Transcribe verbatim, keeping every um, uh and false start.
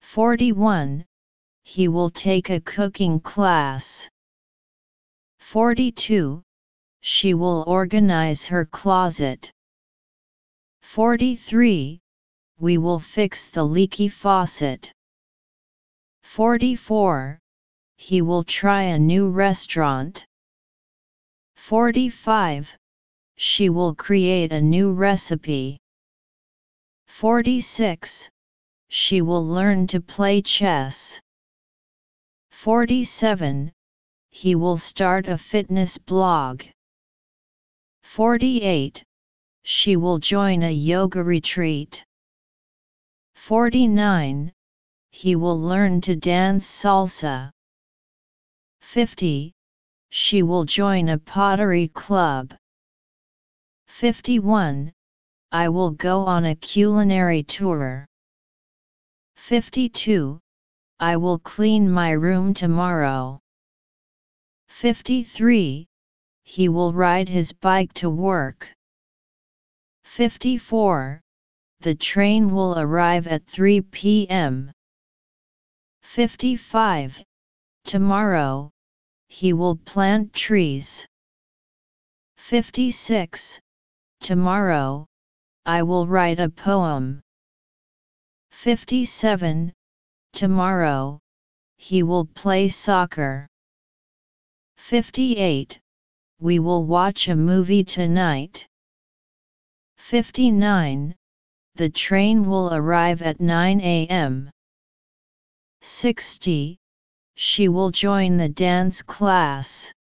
forty-one. He will take a cooking class. forty-two. She will organize her closet. forty-three. We will fix the leaky faucet. forty-four. He will try a new restaurant. forty-five. She will create a new recipe. forty-six. She will learn to play chess. forty-seven. He will start a fitness blog. forty-eight. She will join a yoga retreat. forty-nine. He will learn to dance salsa. fifty. She will join a pottery club. fifty-one. I will go on a culinary tour. fifty-two. I will clean my room tomorrow. fifty-three. He will ride his bike to work. fifty-four. The train will arrive at three p m fifty-five. Tomorrow, he will plant trees. fifty-six. Tomorrow, I will write a poem. fifty-seven. Tomorrow, he will play soccer. fifty-eight. We will watch a movie tonight. fifty-nine. The train will arrive at nine a m sixty. She will join the dance class.